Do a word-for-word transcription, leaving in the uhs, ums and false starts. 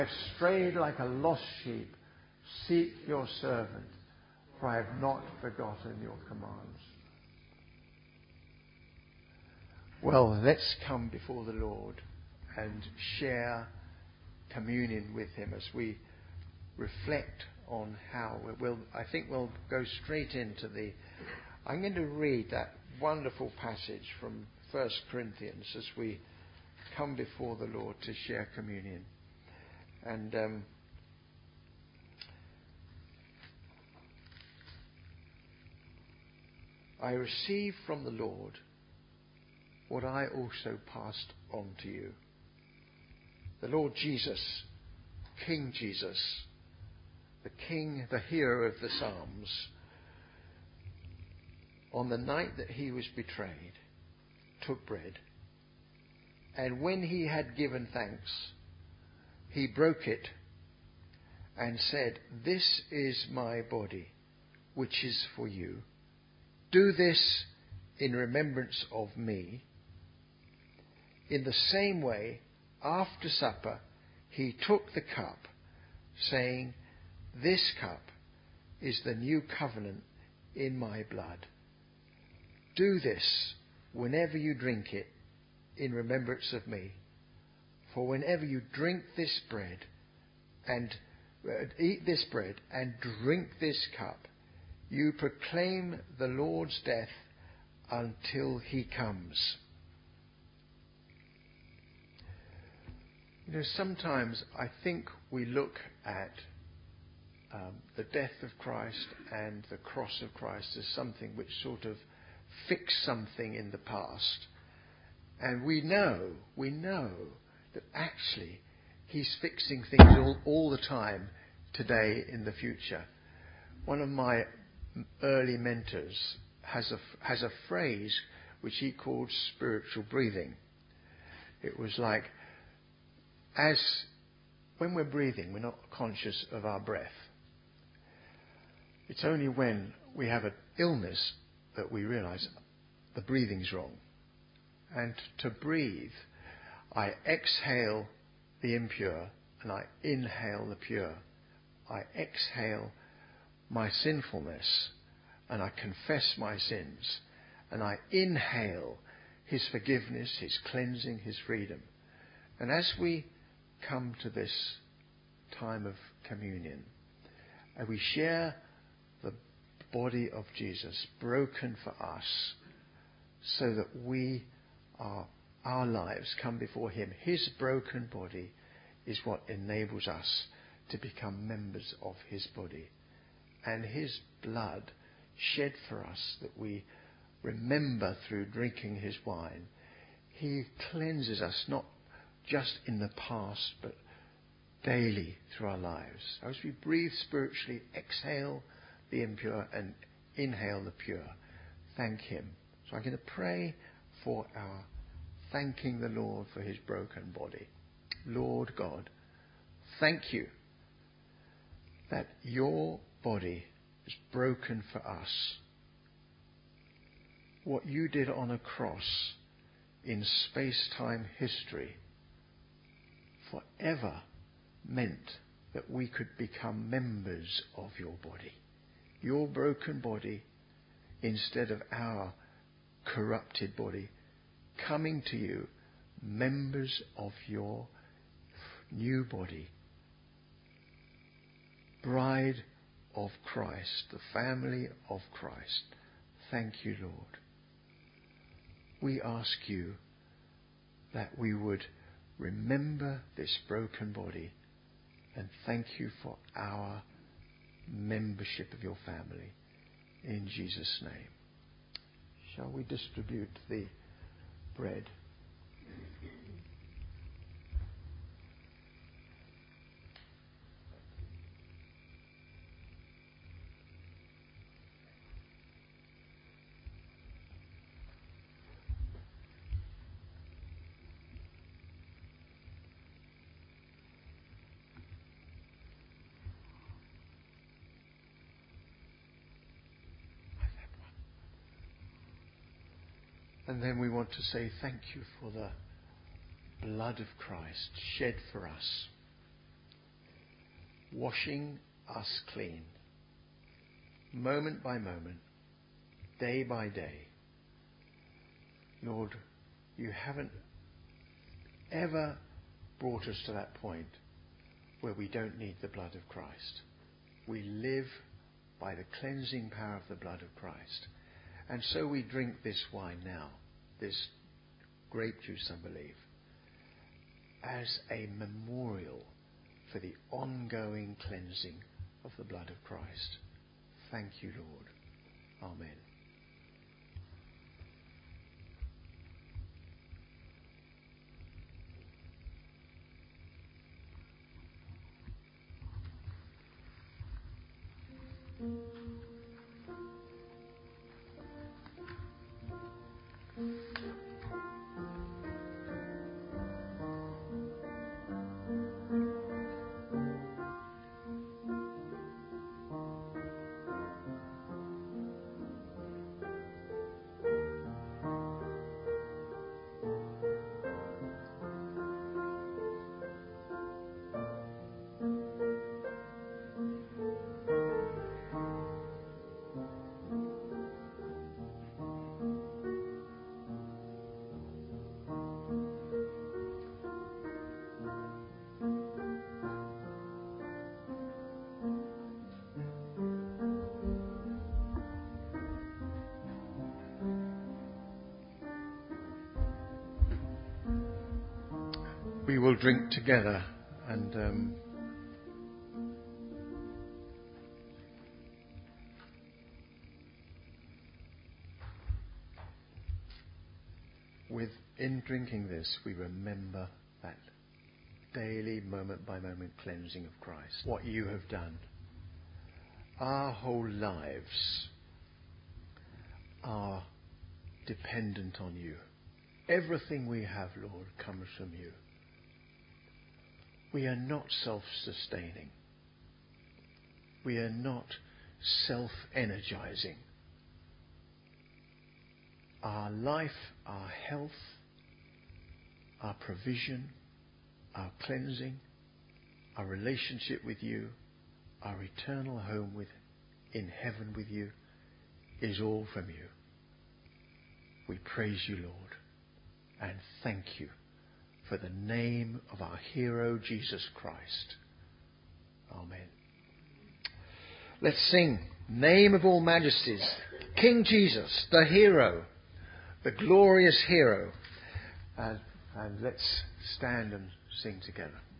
I have strayed like a lost sheep. Seek your servant, for I have not forgotten your commands. Well, let's come before the Lord and share communion with him as we reflect on how we'll, I think we'll go straight into the, I'm going to read that wonderful passage from First Corinthians as we come before the Lord to share communion. And um, I received from the Lord what I also passed on to you. The Lord Jesus, King Jesus, the King, the hero of the Psalms, on the night that he was betrayed, took bread, and when he had given thanks, he broke it and said, "This is my body, which is for you. Do this in remembrance of me." In the same way, after supper, he took the cup, saying, "This cup is the new covenant in my blood. Do this whenever you drink it in remembrance of me. For whenever you drink this bread and uh, eat this bread and drink this cup, you proclaim the Lord's death until he comes." You know, sometimes I think we look at um, the death of Christ and the cross of Christ as something which sort of fixed something in the past. And we know, we know that actually he's fixing things all, all the time today in the future. One of my early mentors has a, has a phrase which he called spiritual breathing. It was like, as when we're breathing, we're not conscious of our breath. It's only when we have an illness that we realize the breathing's wrong. And to breathe, I exhale the impure and I inhale the pure. I exhale my sinfulness and I confess my sins. And I inhale his forgiveness, his cleansing, his freedom. And as we come to this time of communion, and we share the body of Jesus broken for us so that we are, our lives come before him. His broken body is what enables us to become members of his body. And his blood shed for us that we remember through drinking his wine. He cleanses us not just in the past, but daily through our lives. As we breathe spiritually, exhale the impure and inhale the pure. Thank him. So I'm going to pray for our thanking the Lord for his broken body. Lord God, thank you that your body is broken for us. What you did on a cross in space-time history forever meant that we could become members of your body. Your broken body instead of our corrupted body, coming to you, members of your new body, bride of Christ, the family of Christ. Thank you, Lord. We ask you that we would remember this broken body and thank you for our membership of your family. In Jesus' name. Shall we distribute the bread? And then we want to say thank you for the blood of Christ shed for us. washing us clean, moment by moment, day by day. Lord, you haven't ever brought us to that point where we don't need the blood of Christ. We live by the cleansing power of the blood of Christ. And so we drink this wine now, this grape juice, I believe, as a memorial for the ongoing cleansing of the blood of Christ. Thank you, Lord. Amen. We will drink together, and um, with in drinking this, we remember that daily, moment by moment cleansing of Christ. What you have done. Our whole lives are dependent on you. Everything we have, Lord, comes from you. We are not self-sustaining. We are not self-energizing. Our life, our health, our provision, our cleansing, our relationship with you, our eternal home with, in heaven with you, is all from you. We praise you, Lord, and thank you for the name of our hero, Jesus Christ. Amen. Let's sing, Name of all majesties, King Jesus, the hero, the glorious hero. And, and let's stand and sing together.